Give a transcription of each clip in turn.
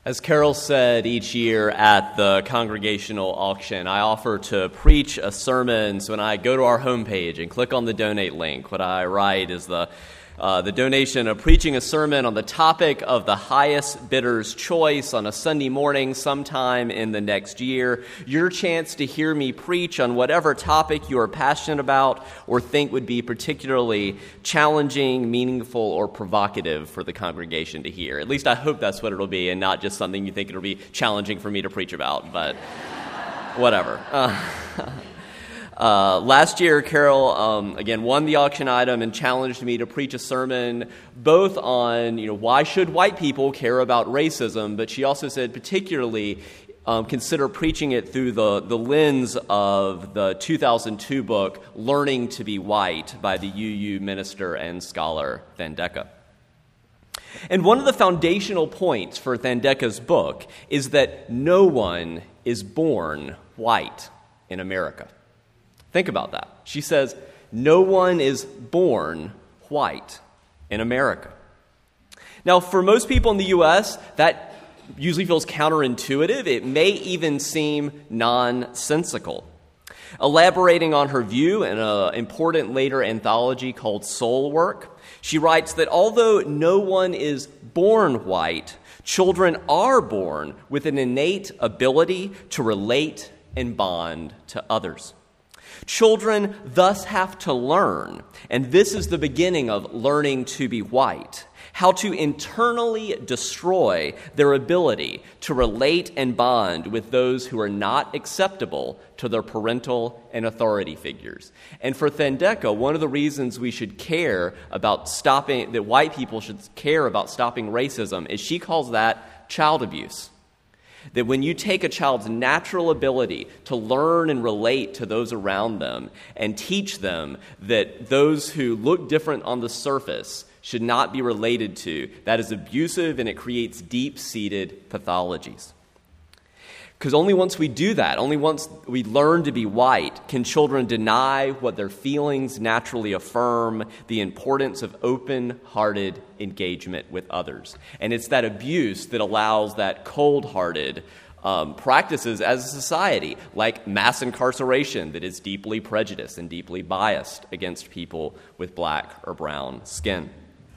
As Carol said each year at the congregational auction, I offer to preach a sermon. So when I go to our homepage and click on the donate link, what I write is the donation of preaching a sermon on the topic of the highest bidder's choice on a Sunday morning sometime in the next year. Your chance to hear me preach on whatever topic you are passionate about or think would be particularly challenging, meaningful, or provocative for the congregation to hear. At least I hope that's what it'll be, and not just something you think it'll be challenging for me to preach about, but whatever. Last year, Carol, again, won the auction item and challenged me to preach a sermon both on, why should white people care about racism, but she also said particularly consider preaching it through the lens of the 2002 book, Learning to be White, by the UU minister and scholar Thandeka. And one of the foundational points for Thandeka's book is that no one is born white in America. Think about that. She says, no one is born white in America. Now, for most people in the U.S., that usually feels counterintuitive. It may even seem nonsensical. Elaborating on her view in an important later anthology called Soul Work, she writes that although no one is born white, children are born with an innate ability to relate and bond to others. Children thus have to learn, and this is the beginning of learning to be white, how to internally destroy their ability to relate and bond with those who are not acceptable to their parental and authority figures. And for Thandeka, one of the reasons we should care about that white people should care about stopping racism is she calls that child abuse. That when you take a child's natural ability to learn and relate to those around them and teach them that those who look different on the surface should not be related to, that is abusive and it creates deep-seated pathologies. Because only once we do that, only once we learn to be white, can children deny what their feelings naturally affirm, the importance of open-hearted engagement with others. And it's that abuse that allows that cold-hearted practices as a society, like mass incarceration that is deeply prejudiced and deeply biased against people with black or brown skin.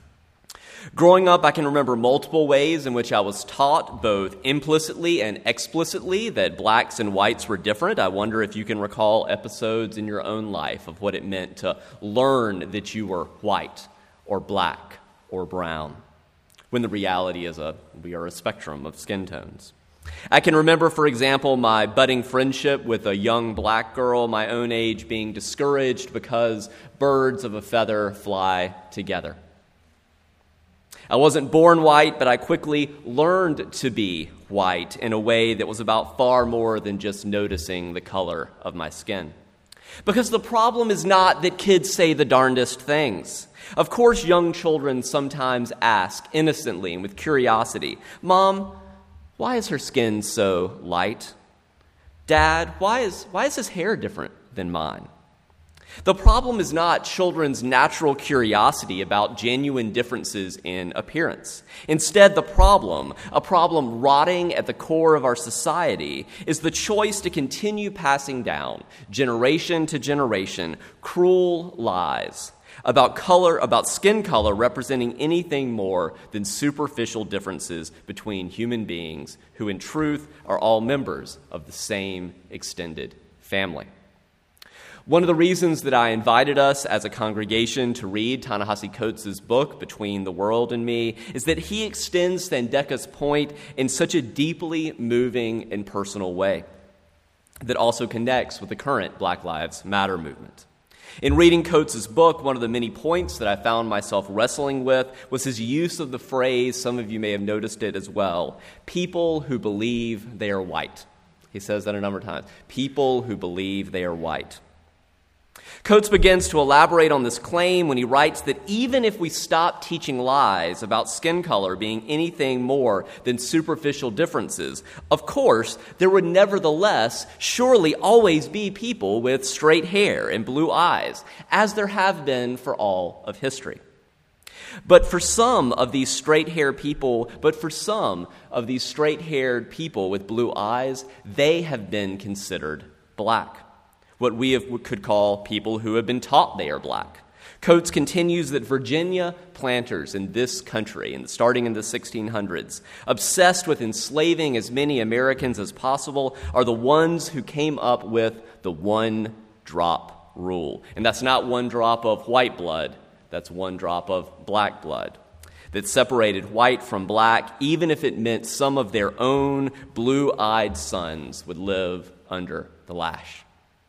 Growing up, I can remember multiple ways in which I was taught, both implicitly and explicitly, that blacks and whites were different. I wonder if you can recall episodes in your own life of what it meant to learn that you were white or black or brown, when the reality is we are a spectrum of skin tones. I can remember, for example, my budding friendship with a young black girl my own age being discouraged because birds of a feather fly together. I wasn't born white, but I quickly learned to be white in a way that was about far more than just noticing the color of my skin. Because the problem is not that kids say the darndest things. Of course, young children sometimes ask innocently and with curiosity, "Mom, why is her skin so light? Dad, why is his hair different than mine?" The problem is not children's natural curiosity about genuine differences in appearance. Instead, a problem rotting at the core of our society, is the choice to continue passing down, generation to generation, cruel lies about skin color representing anything more than superficial differences between human beings who, in truth, are all members of the same extended family. One of the reasons that I invited us as a congregation to read Ta-Nehisi Coates' book, Between the World and Me, is that he extends Thandeka's point in such a deeply moving and personal way that also connects with the current Black Lives Matter movement. In reading Coates' book, one of the many points that I found myself wrestling with was his use of the phrase, some of you may have noticed it as well, people who believe they are white. He says that a number of times, people who believe they are white. Coates begins to elaborate on this claim when he writes that even if we stop teaching lies about skin color being anything more than superficial differences, of course, there would nevertheless surely always be people with straight hair and blue eyes, as there have been for all of history. But for some of these straight-haired people with blue eyes, they have been considered black, what we could call people who have been taught they are black. Coates continues that Virginia planters in this country, starting in the 1600s, obsessed with enslaving as many Americans as possible, are the ones who came up with the one-drop rule. And that's not one drop of white blood, that's one drop of black blood that separated white from black, even if it meant some of their own blue-eyed sons would live under the lash.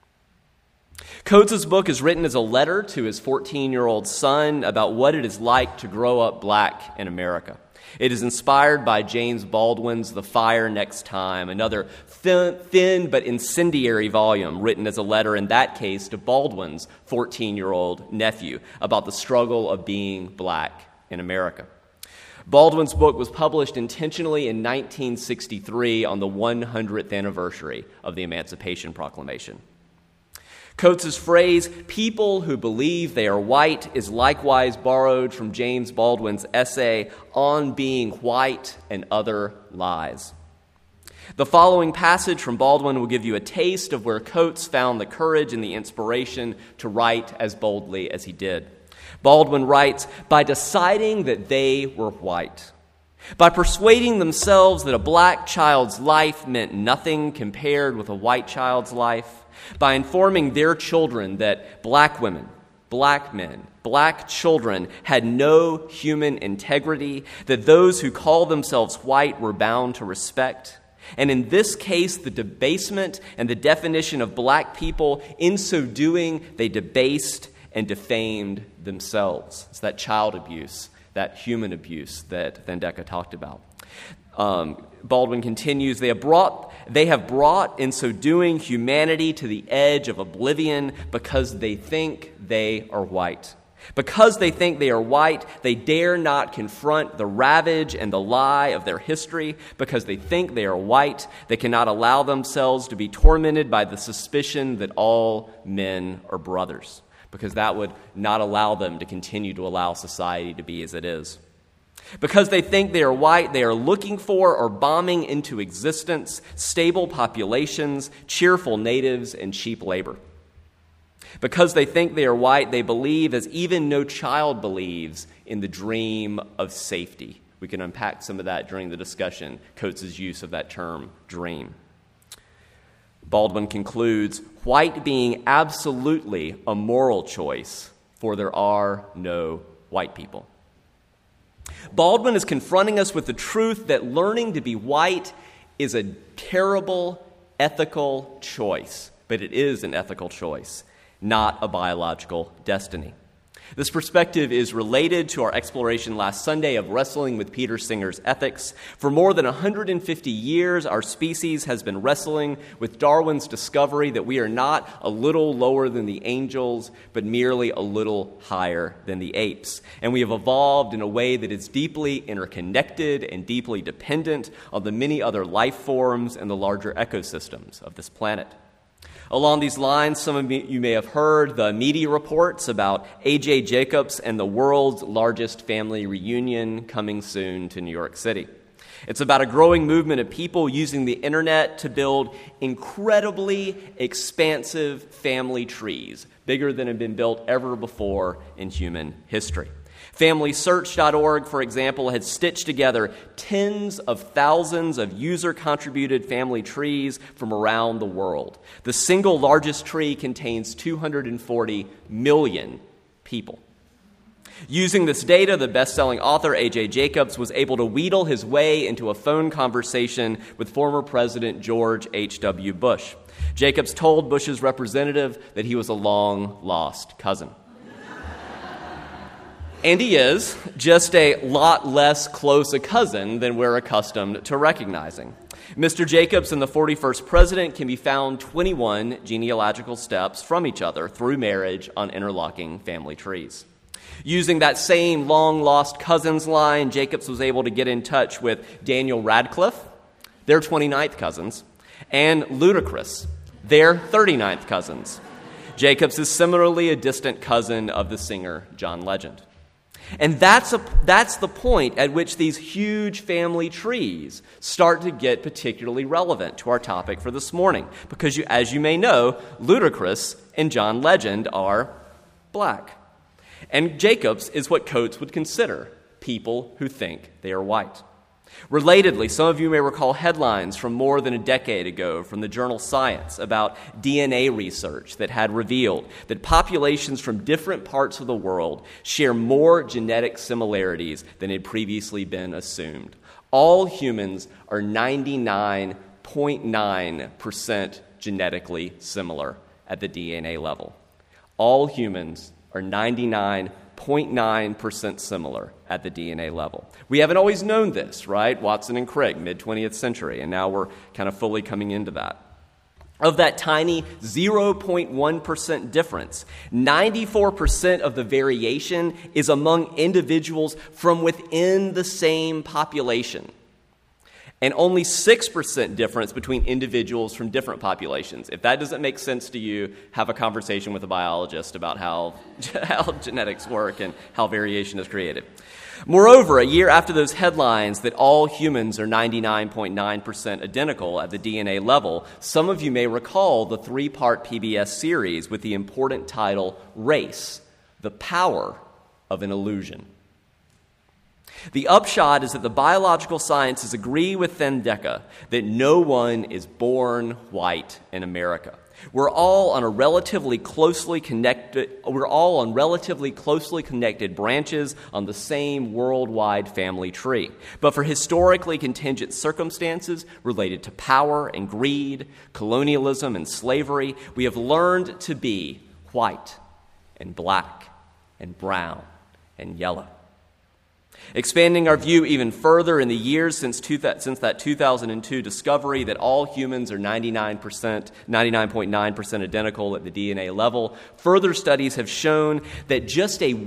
Coates' book is written as a letter to his 14-year-old son about what it is like to grow up black in America. It is inspired by James Baldwin's The Fire Next Time, another thin but incendiary volume written as a letter, in that case, to Baldwin's 14-year-old nephew about the struggle of being black in America. Baldwin's book was published intentionally in 1963 on the 100th anniversary of the Emancipation Proclamation. Coates' phrase, "people who believe they are white," is likewise borrowed from James Baldwin's essay, On Being White and Other Lies. The following passage from Baldwin will give you a taste of where Coates found the courage and the inspiration to write as boldly as he did. Baldwin writes, "By deciding that they were white, by persuading themselves that a black child's life meant nothing compared with a white child's life, by informing their children that black women, black men, black children had no human integrity, that those who call themselves white were bound to respect, and in this case the debasement and the definition of black people, in so doing they debased and defamed themselves." It's that child abuse, that human abuse that Van Dyke talked about. Baldwin continues, they have brought in so doing humanity to the edge of oblivion because they think they are white. Because they think they are white, they dare not confront the ravage and the lie of their history. Because they think they are white, they cannot allow themselves to be tormented by the suspicion that all men are brothers, because that would not allow them to continue to allow society to be as it is. Because they think they are white, they are looking for or bombing into existence stable populations, cheerful natives, and cheap labor. Because they think they are white, they believe, as even no child believes, in the dream of safety. We can unpack some of that during the discussion, Coates' use of that term, dream. Baldwin concludes, white being absolutely a moral choice, for there are no white people. Baldwin is confronting us with the truth that learning to be white is a terrible ethical choice, but it is an ethical choice, not a biological destiny. This perspective is related to our exploration last Sunday of wrestling with Peter Singer's ethics. For more than 150 years, our species has been wrestling with Darwin's discovery that we are not a little lower than the angels, but merely a little higher than the apes. And we have evolved in a way that is deeply interconnected and deeply dependent on the many other life forms and the larger ecosystems of this planet. Along these lines, some of you may have heard the media reports about A.J. Jacobs and the world's largest family reunion coming soon to New York City. It's about a growing movement of people using the internet to build incredibly expansive family trees, bigger than have been built ever before in human history. FamilySearch.org, for example, has stitched together tens of thousands of user-contributed family trees from around the world. The single largest tree contains 240 million people. Using this data, the best-selling author A.J. Jacobs was able to wheedle his way into a phone conversation with former President George H.W. Bush. Jacobs told Bush's representative that he was a long-lost cousin. And he is, just a lot less close a cousin than we're accustomed to recognizing. Mr. Jacobs and the 41st president can be found 21 genealogical steps from each other through marriage on interlocking family trees. Using that same long-lost cousins line, Jacobs was able to get in touch with Daniel Radcliffe, their 29th cousins, and Ludacris, their 39th cousins. Jacobs is similarly a distant cousin of the singer John Legend. And that's the point at which these huge family trees start to get particularly relevant to our topic for this morning. Because as you may know, Ludacris and John Legend are black. And Jacobs is what Coates would consider people who think they are white. Relatedly, some of you may recall headlines from more than a decade ago from the journal Science about DNA research that had revealed that populations from different parts of the world share more genetic similarities than had previously been assumed. All humans are 99.9% genetically similar at the DNA level. All humans are 99.9% similar at the DNA level. We haven't always known this, right? Watson and Crick, mid-20th century, and now we're kind of fully coming into that. Of that tiny 0.1% difference, 94% of the variation is among individuals from within the same population. And only 6% difference between individuals from different populations. If that doesn't make sense to you, have a conversation with a biologist about how genetics work and how variation is created. Moreover, a year after those headlines that all humans are 99.9% identical at the DNA level, some of you may recall the 3-part PBS series with the important title, Race, the Power of an Illusion. The upshot is that the biological sciences agree with Thandeka that no one is born white in America. We're all on relatively closely connected branches on the same worldwide family tree. But for historically contingent circumstances related to power and greed, colonialism and slavery, we have learned to be white and black and brown and yellow. Expanding our view even further, in the years since that 2002 discovery that all humans are 99.9% identical at the DNA level, further studies have shown that just a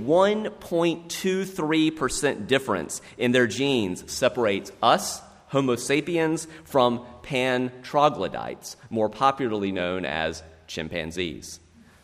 1.23% difference in their genes separates us, Homo sapiens, from pan-troglodytes, more popularly known as chimpanzees.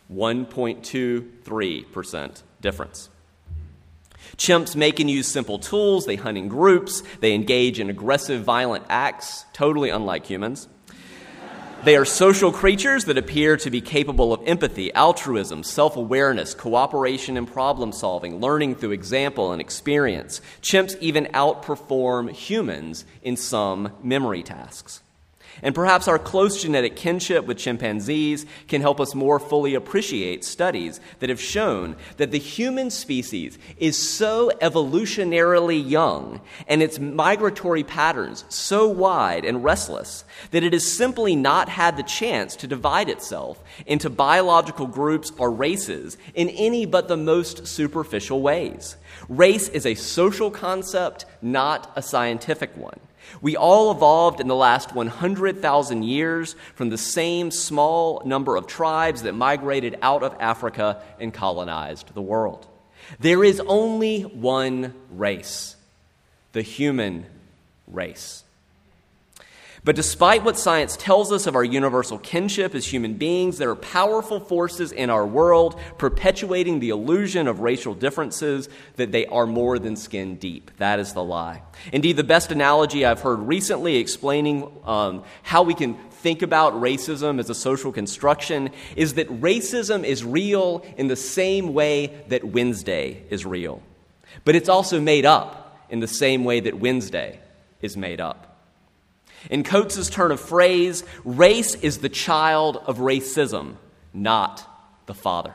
1.23% difference. Chimps make and use simple tools, they hunt in groups, they engage in aggressive, violent acts, totally unlike humans. They are social creatures that appear to be capable of empathy, altruism, self-awareness, cooperation and problem-solving, learning through example and experience. Chimps even outperform humans in some memory tasks. And perhaps our close genetic kinship with chimpanzees can help us more fully appreciate studies that have shown that the human species is so evolutionarily young and its migratory patterns so wide and restless that it has simply not had the chance to divide itself into biological groups or races in any but the most superficial ways. Race is a social concept, not a scientific one. We all evolved in the last 100,000 years from the same small number of tribes that migrated out of Africa and colonized the world. There is only one race, the human race. But despite what science tells us of our universal kinship as human beings, there are powerful forces in our world perpetuating the illusion of racial differences that they are more than skin deep. That is the lie. Indeed, the best analogy I've heard recently explaining how we can think about racism as a social construction is that racism is real in the same way that Wednesday is real. But it's also made up in the same way that Wednesday is made up. In Coates' turn of phrase, race is the child of racism, not the father.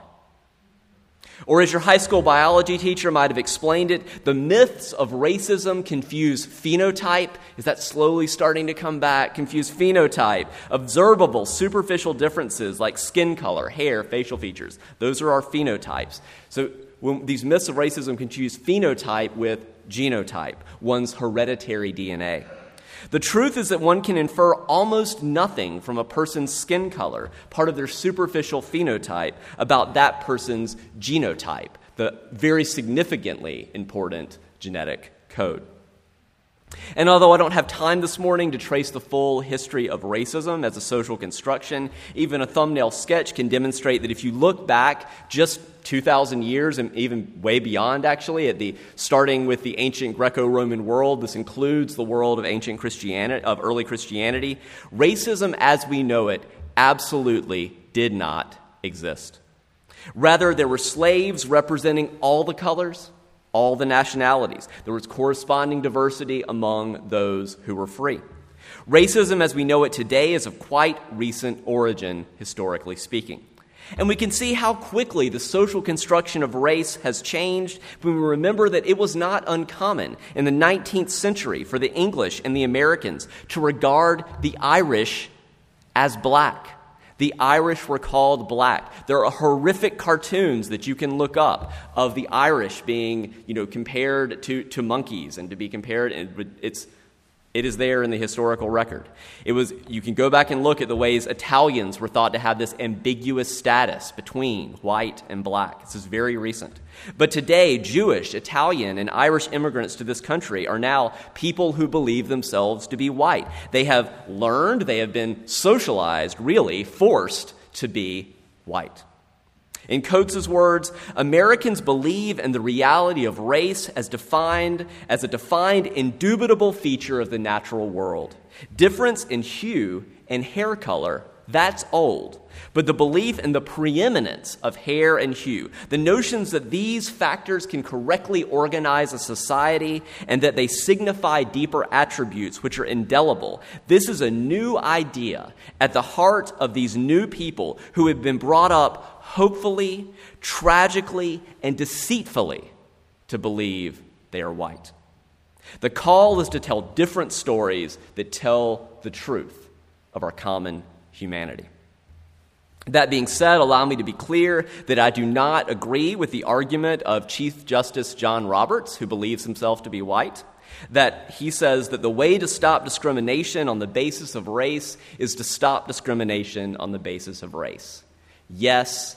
Or as your high school biology teacher might have explained it, the myths of racism confuse phenotype. Is that slowly starting to come back? Confuse phenotype. Observable, superficial differences like skin color, hair, facial features. Those are our phenotypes. So when these myths of racism confuse phenotype with genotype, one's hereditary DNA. The truth is that one can infer almost nothing from a person's skin color, part of their superficial phenotype, about that person's genotype, the very significantly important genetic code. And although I don't have time this morning to trace the full history of racism as a social construction, even a thumbnail sketch can demonstrate that if you look back just 2,000 years and even way beyond, actually, starting with the ancient Greco-Roman world, this includes the world of ancient Christianity, of early Christianity, racism as we know it absolutely did not exist. Rather, there were slaves representing all the colors, all the nationalities. There was corresponding diversity among those who were free. Racism as we know it today is of quite recent origin, historically speaking. And we can see how quickly the social construction of race has changed when we remember that it was not uncommon in the 19th century for the English and the Americans to regard the Irish as black. The Irish were called black. There are horrific cartoons that you can look up of the Irish being, compared to monkeys and to be compared. And it is there in the historical record. You can go back and look at the ways Italians were thought to have this ambiguous status between white and black. This is very recent. But today, Jewish, Italian, and Irish immigrants to this country are now people who believe themselves to be white. They have learned, they have been socialized, really, forced to be white. In Coates' words, Americans believe in the reality of race as a defined, indubitable feature of the natural world. Difference in hue and hair color, that's old. But the belief in the preeminence of hair and hue, the notions that these factors can correctly organize a society and that they signify deeper attributes which are indelible, this is a new idea at the heart of these new people who have been brought up hopefully, tragically, and deceitfully to believe they are white. The call is to tell different stories that tell the truth of our common humanity. That being said, allow me to be clear that I do not agree with the argument of Chief Justice John Roberts, who believes himself to be white, that he says that the way to stop discrimination on the basis of race is to stop discrimination on the basis of race. Yes,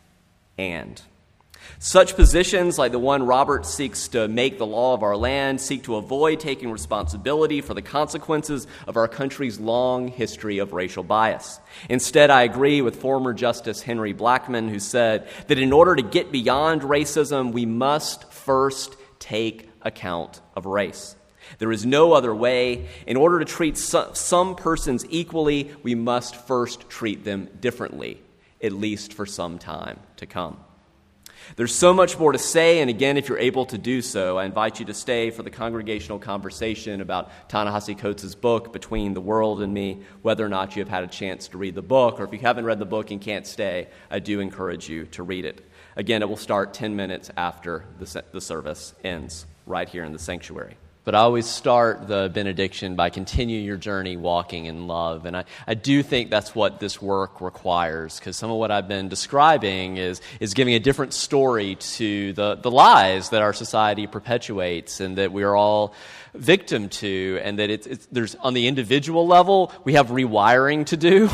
and. Such positions, like the one Roberts seeks to make the law of our land, seek to avoid taking responsibility for the consequences of our country's long history of racial bias. Instead, I agree with former Justice Henry Blackmun, who said that in order to get beyond racism, we must first take account of race. There is no other way. In order to treat some persons equally, we must first treat them differently, at least for some time to come. There's so much more to say, and again, if you're able to do so, I invite you to stay for the congregational conversation about Ta-Nehisi Coates' book, Between the World and Me, whether or not you have had a chance to read the book, or if you haven't read the book and can't stay, I do encourage you to read it. Again, it will start 10 minutes after the service ends, right here in the sanctuary. But I always start the benediction by continue your journey walking in love. And I do think that's what this work requires, because some of what I've been describing is giving a different story to the lies that our society perpetuates and that we are all victim to, and that there's on the individual level, we have rewiring to do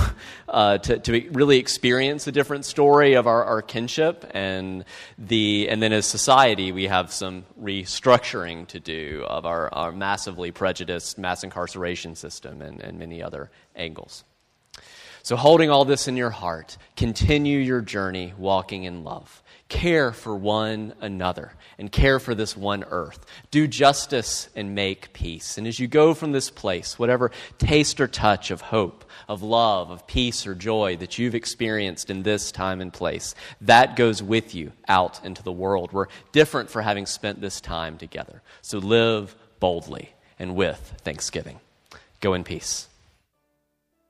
to really experience a different story of our kinship, and then as society, we have some restructuring to do of our massively prejudiced mass incarceration system and many other angles. So holding all this in your heart, continue your journey walking in love. Care for one another and care for this one earth. Do justice and make peace. And as you go from this place, whatever taste or touch of hope, of love, of peace or joy that you've experienced in this time and place, that goes with you out into the world. We're different for having spent this time together. So live boldly and with thanksgiving. Go in peace.